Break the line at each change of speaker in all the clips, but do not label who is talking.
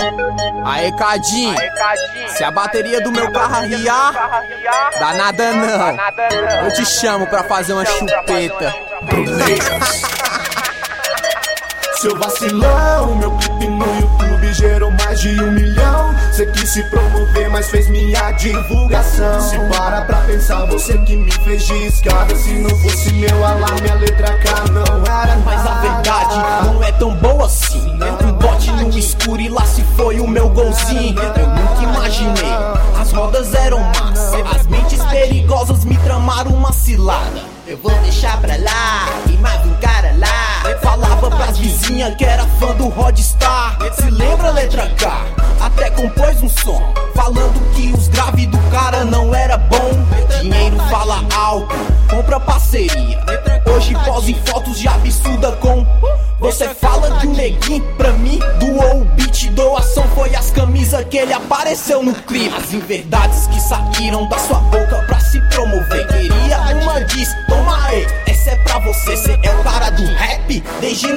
Aê, Cadinho, se a bateria do meu carro arriar, dá nada não. Eu te chamo pra fazer uma chupeta.
Bruneiras. Seu vacilão, meu clipe no YouTube gerou mais de 1 milhão. Cê quis se promover, mas fez minha divulgação. Se para pra pensar, você que me fez de escada. Se não fosse meu alarme, a letra K não era nada.
Mas a verdade não é tão boa assim. Um bote no escuro e lá se foi o meu golzinho. Eu nunca imaginei, as rodas eram más. As mentes perigosas me tramaram uma cilada. Eu vou deixar pra lá, e mais um cara lá falava pras vizinhas que era fã do Rodstar. Se lembra a letra K? Até compôs um som falando que os graves do cara não era bom. Dinheiro fala alto, compra parceria. Hoje posa em fotos de absurda com. Você fala de um neguinho, pra mim doou o beat. Doação foi as camisas que ele apareceu no clipe. As inverdades que saíram da sua boca pra se promover. Queria uma diz, toma aí, essa é pra você. Cê é o cara do rap desde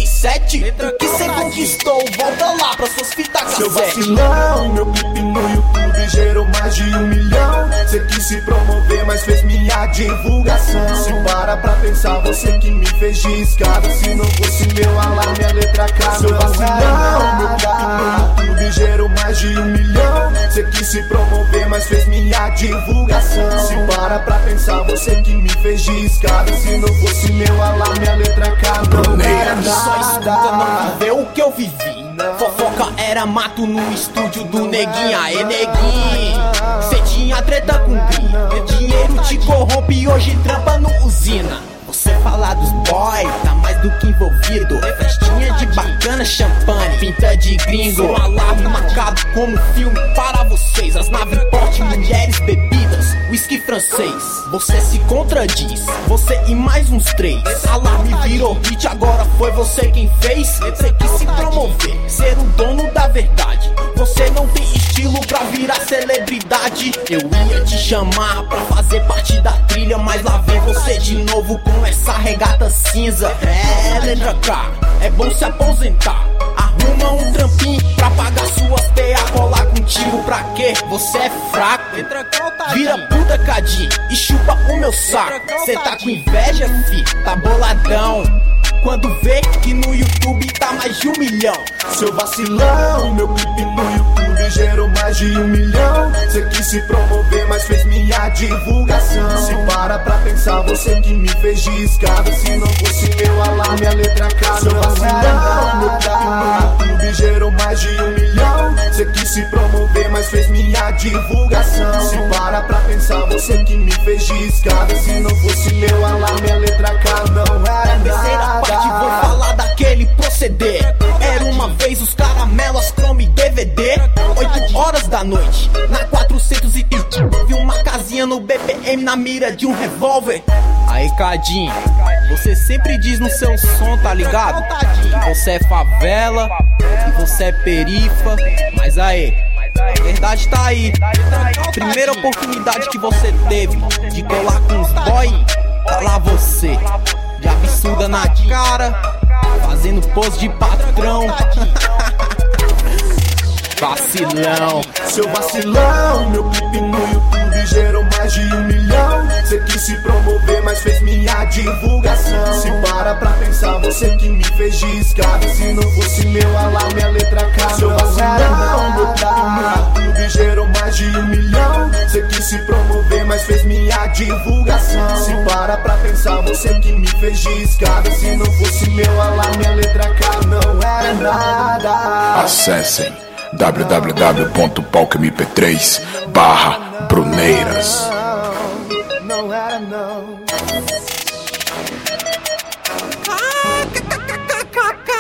97. O que cê conquistou, volta lá pra suas fitas cassete.
Seu vacilão, meu clipe no YouTube gerou mais de 1 milhão. Cê quis se promover, mas fez minha divulgação. Se para pra pensar, você que me fez de escada. Se não fosse meu alarme, a letra K. Seu vacilão, meu clipe no YouTube gerou mais de 1 milhão. Cê quis se promover, mas fez minha divulgação. Se para pra pensar, você que me fez de escada. Se não fosse meu alarme, a letra K não era nada.
Só escuta, não viveu o que eu vivi. Fofoca era mato no estúdio do neguinho. Aê, neguinho, cê tinha treta com gringo. Dinheiro te corrompe, hoje trampa no usina. Você fala dos boy, tá mais do que envolvido. Festinha de bacana, champanhe, pinta de gringo. Um alarme marcado como filme para vocês. As naves porte, mulheres, bebidas, whisky francês. Você se contradiz, você e mais uns 3. Alarme virou hit, agora foi você quem fez. Você quis se promover, ser o dono da verdade. Você não tem estilo pra virar celebridade. Eu ia te chamar pra fazer parte da trilha, mas lá vem você de novo com essa regata cinza. É, letra K, é bom se aposentar. Arruma um trampinho pra pagar suas PA. Colar contigo pra quê? Você é fraco. Vira puta, Cadinho, e chupa o meu saco. Cê tá com inveja, fi, tá boladão quando vê que no YouTube tá mais de 1 milhão.
Seu vacilão, meu clipe no YouTube gerou mais de 1 milhão. Cê quis se promover, mas fez minha divulgação. Se para pra pensar, você que me fez de escada. Se não fosse meu alarme, a letra K. Seu vacilão, meu clipe no YouTube gerou mais de 1 milhão. Cê quis se promover, mas fez minha divulgação. Se para pra pensar, você que me fez de escada. Se não fosse meu alarme, a letra K não era
Terceira
nada.
parte, vou falar daquele proceder. Era uma vez os caramelos, Chrome DVD. 8 horas da noite, na 430. Vi uma casinha no BPM na mira de um revólver.
Aê, Cadinho, você sempre diz no seu som, tá ligado? Que você é favela, que você é perifa. Mas aí, a verdade tá aí. Primeira oportunidade que você teve de colar com os boy, tá lá você, de absurda na cara, fazendo pose de patrão. Vacilão.
Seu vacilão, meu clipe no YouTube gerou mais de 1 milhão. Cê quis se promover, mas fez minha divulgação. Se para pra pensar, você que me fez de escada. Se não fosse meu alarme, a letra K. Seu vacilão, meu clipe no YouTube gerou mais de 1 milhão. Cê quis se promover, mas fez minha divulgação. Se para pra pensar, você que me fez de escada. Se não fosse meu alarme, a letra K não era nada.
Acessem www.palcomp3/Bruneiras.
Não era não.